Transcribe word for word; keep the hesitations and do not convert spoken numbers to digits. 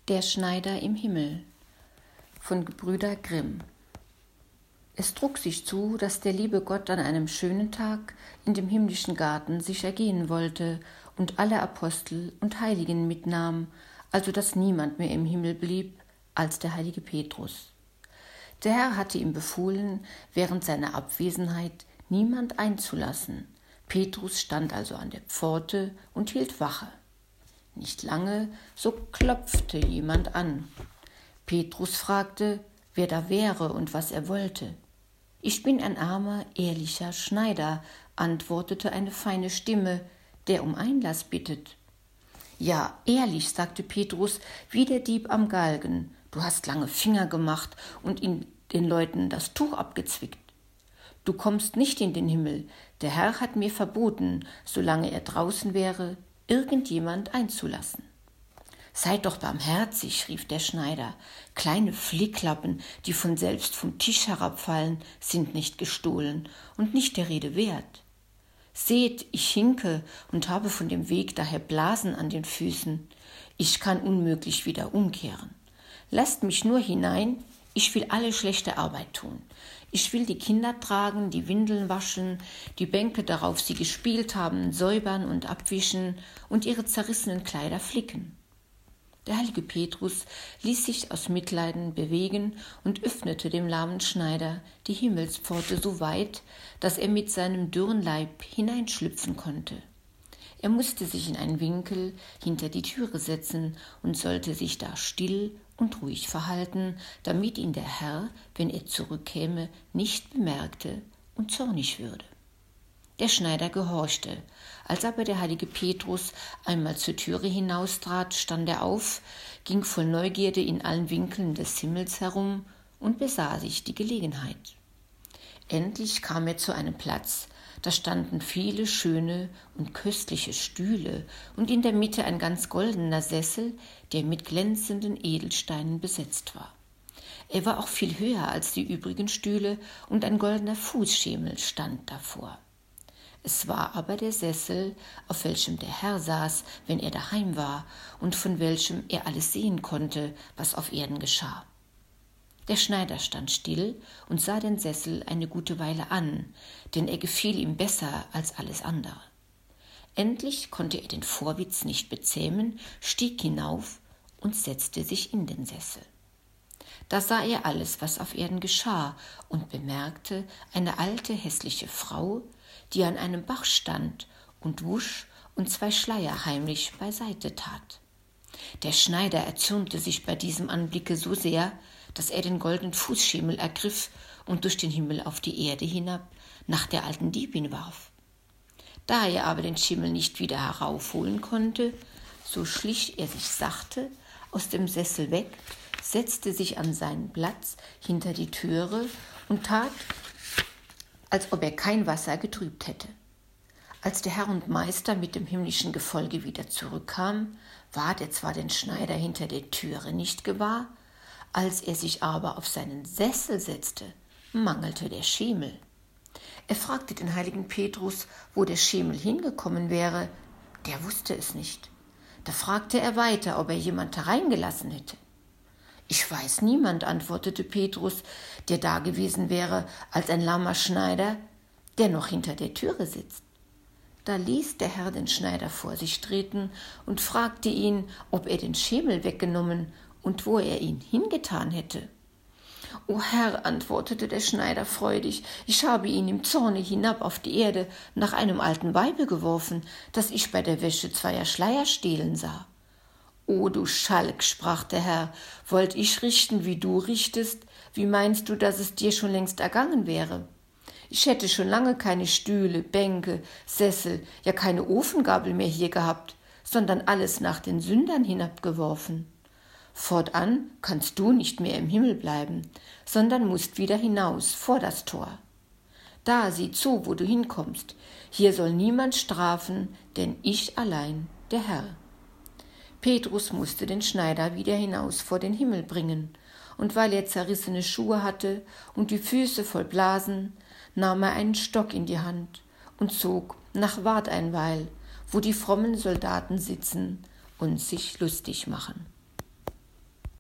Der Schneider im Himmel von Gebrüder Grimm. Es trug sich zu, dass der liebe Gott an einem schönen Tag in dem himmlischen Garten sich ergehen wollte und alle Apostel und Heiligen mitnahm, also dass niemand mehr im Himmel blieb als der heilige Petrus. Der Herr hatte ihm befohlen, während seiner Abwesenheit niemand einzulassen. Petrus stand also an der Pforte und hielt Wache. Nicht lange, so klopfte jemand an. Petrus fragte, wer da wäre und was er wollte. »Ich bin ein armer, ehrlicher Schneider«, antwortete eine feine Stimme, »der um Einlass bittet.« »Ja, ehrlich«, sagte Petrus, »wie der Dieb am Galgen. Du hast lange Finger gemacht und in den Leuten das Tuch abgezwickt. Du kommst nicht in den Himmel. Der Herr hat mir verboten, solange er draußen wäre, irgendjemand einzulassen.« »Seid doch barmherzig«, rief der Schneider. »Kleine Flicklappen, die von selbst vom Tisch herabfallen, sind nicht gestohlen und nicht der Rede wert. Seht, ich hinke und habe von dem Weg daher Blasen an den Füßen. Ich kann unmöglich wieder umkehren. Lasst mich nur hinein, ich will alle schlechte Arbeit tun. Ich will die Kinder tragen, die Windeln waschen, die Bänke, darauf sie gespielt haben, säubern und abwischen und ihre zerrissenen Kleider flicken.« Der heilige Petrus ließ sich aus Mitleiden bewegen und öffnete dem lahmen Schneider die Himmelspforte so weit, dass er mit seinem dürren Leib hineinschlüpfen konnte. Er musste sich in einen Winkel hinter die Türe setzen und sollte sich da still und ruhig verhalten, damit ihn der Herr, wenn er zurückkäme, nicht bemerkte und zornig würde. Der Schneider gehorchte. Als aber der heilige Petrus einmal zur Türe hinaustrat, stand er auf, ging voll Neugierde in allen Winkeln des Himmels herum und besah sich die Gelegenheit. Endlich kam er zu einem Platz, da standen viele schöne und köstliche Stühle und in der Mitte ein ganz goldener Sessel, der mit glänzenden Edelsteinen besetzt war. Er war auch viel höher als die übrigen Stühle und ein goldener Fußschemel stand davor. Es war aber der Sessel, auf welchem der Herr saß, wenn er daheim war und von welchem er alles sehen konnte, was auf Erden geschah. Der Schneider stand still und sah den Sessel eine gute Weile an, denn er gefiel ihm besser als alles andere. Endlich konnte er den Vorwitz nicht bezähmen, stieg hinauf und setzte sich in den Sessel. Da sah er alles, was auf Erden geschah, und bemerkte eine alte, hässliche Frau, die an einem Bach stand und wusch und zwei Schleier heimlich beiseite tat. Der Schneider erzürnte sich bei diesem Anblicke so sehr, dass er den goldenen Fußschemel ergriff und durch den Himmel auf die Erde hinab nach der alten Diebin warf. Da er aber den Schimmel nicht wieder heraufholen konnte, so schlich er sich sachte aus dem Sessel weg, setzte sich an seinen Platz hinter die Türe und tat, als ob er kein Wasser getrübt hätte. Als der Herr und Meister mit dem himmlischen Gefolge wieder zurückkam, ward er zwar den Schneider hinter der Türe nicht gewahr, als er sich aber auf seinen Sessel setzte, mangelte der Schemel. Er fragte den heiligen Petrus, wo der Schemel hingekommen wäre. Der wusste es nicht. Da fragte er weiter, ob er jemand hereingelassen hätte. »Ich weiß niemand«, antwortete Petrus, »der da gewesen wäre als ein lahmer Schneider, der noch hinter der Türe sitzt.« Da ließ der Herr den Schneider vor sich treten und fragte ihn, ob er den Schemel weggenommen und wo er ihn hingetan hätte. »O Herr«, antwortete der Schneider freudig, »ich habe ihn im Zorne hinab auf die Erde nach einem alten Weibe geworfen, das ich bei der Wäsche zweier Schleier stehlen sah.« »O du Schalk«, sprach der Herr, »wollt ich richten, wie du richtest? Wie meinst du, dass es dir schon längst ergangen wäre? Ich hätte schon lange keine Stühle, Bänke, Sessel, ja keine Ofengabel mehr hier gehabt, sondern alles nach den Sündern hinabgeworfen. Fortan kannst du nicht mehr im Himmel bleiben, sondern musst wieder hinaus vor das Tor. Da sieh zu, wo du hinkommst. Hier soll niemand strafen, denn ich allein, der Herr.« Petrus musste den Schneider wieder hinaus vor den Himmel bringen, und weil er zerrissene Schuhe hatte und die Füße voll Blasen, nahm er einen Stock in die Hand und zog nach Warteinweil, wo die frommen Soldaten sitzen und sich lustig machen.